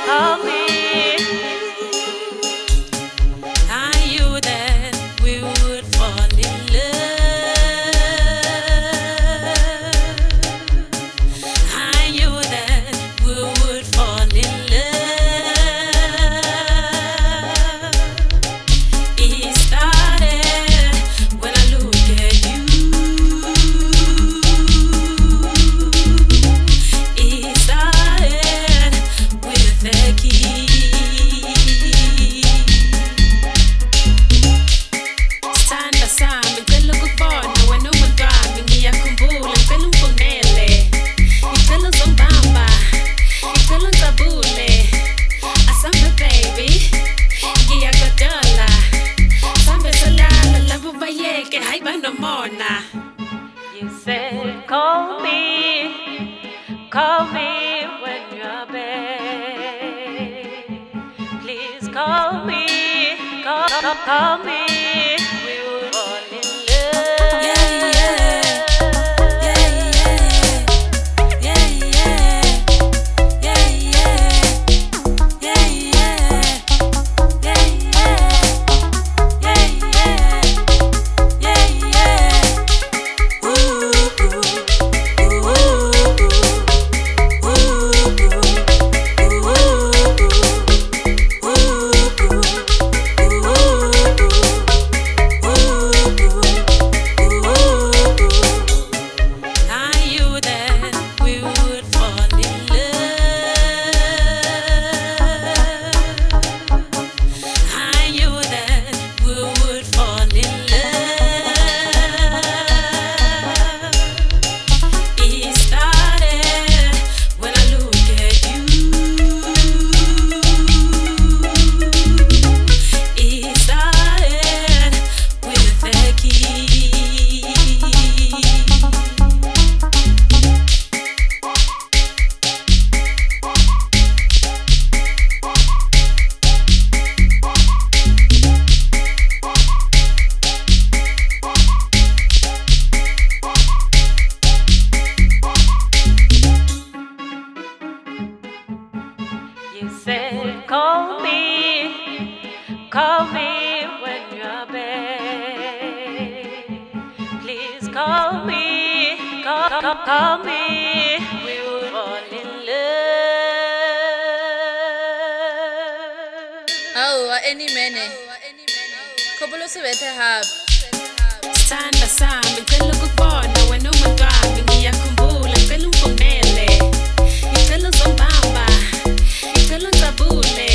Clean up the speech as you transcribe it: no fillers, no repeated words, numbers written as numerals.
call me. I knew that we would fall in love. I knew that we would fall in love. It started when I look at you. It started with the key. Sithanda sami ngicela ukubona wena umntwana ngiyakhumbula ngicela ungibonele ngicela uzongibamba ngicela ungijabule asambe baby ngiyagodola sambe solala labo bayeke hayi banomona. You said call me when you're bad. Please call me, call me. We would fall in love. Yeah, yeah, yeah, yeah, yeah, yeah, yeah, yeah, yeah, yeah, yeah. Ooh, ooh, I knew that we would fall in love. I knew that we would fall in love. It started when I look at you. It started with the key. You said call me when you're bad. Please call me, call me. We would fall in love. Hawa any mene. Khopolo se bethe hape. Sithanda sami ngicela ukubona wena umntwana ngiyakhumbula ngicela ungibonele ngicela uzongibamba ngicela ungijabule